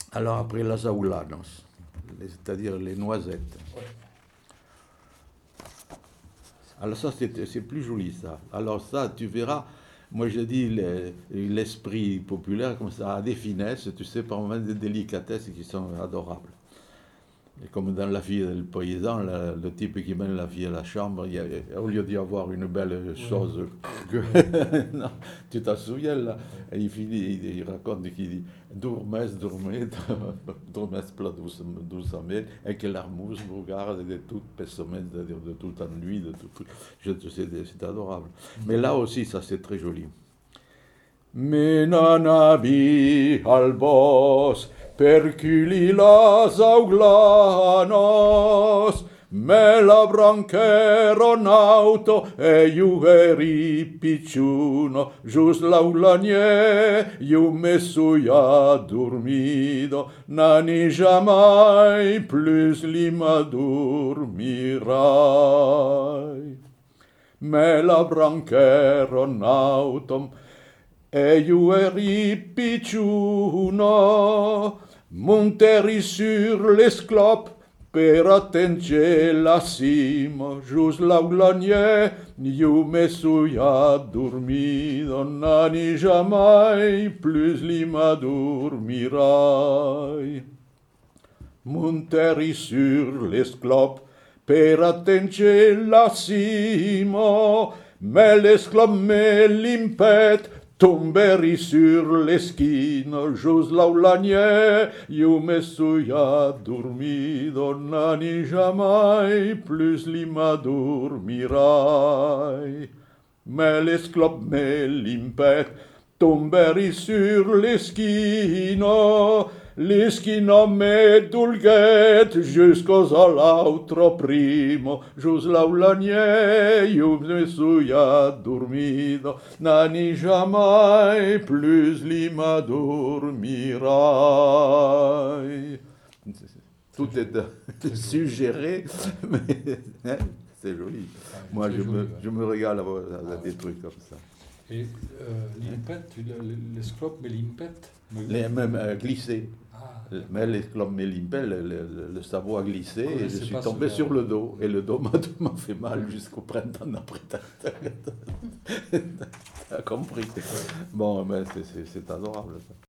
Alors après, las aulanos, c'est-à-dire les noisettes. Ouais. Alors ça, c'est plus joli, ça. Alors ça, tu verras, moi je dis l'esprit populaire, comme ça, a des finesses, tu sais, par moments des délicatesses qui sont adorables. Et comme dans La fille du paysan, le type qui mène la fille à la chambre, au lieu d'y avoir une belle chose, non, tu t'en souviens là, et il finit, il raconte qu'il dit dormes, dormes doucement, et que l'armousse me regarde de toute pessomen, c'est-à-dire de tout ennui, de tout, je sais, c'est adorable. Mais là aussi, ça c'est très joli. Menanabi albos perculi las auglanos, me la branchero nauto e iugeri picciuno, gius l'aulanie, iu messuia dormido, nani jamais plus lima dormirai. Me la branchero nautom, e io eri picciuno, monteri sur l'esclope per attenger la cima, gius l'aulanie, io me suia dormido, nani jamais plus lima dormirai. Monteri sur l'esclope per attenger la cima, me l'esclope me l'impet, tomberi sur l'esquina, gius l'aulanie, io me suia dormido, nani jamais plus lima dormirai. Me l'esclope me l'impet, tomberi sur l'esquina, l'esquina me dulguet jusqu'aux all'altro primo, gius l'aulanie, io me suia dormido, nani jamais plus lima dormirai. Tout est suggéré, mais c'est joli. Moi, je me régale à des trucs comme ça. Et l'impet, l'esclope, mais l'impet Même glissé. Ah, Mais l'esclope me limpait, le sabot a glissé et je suis tombé sur le dos. Et le dos m'a fait mal jusqu'au printemps d'après. T'as compris. Bon, mais c'est adorable ça.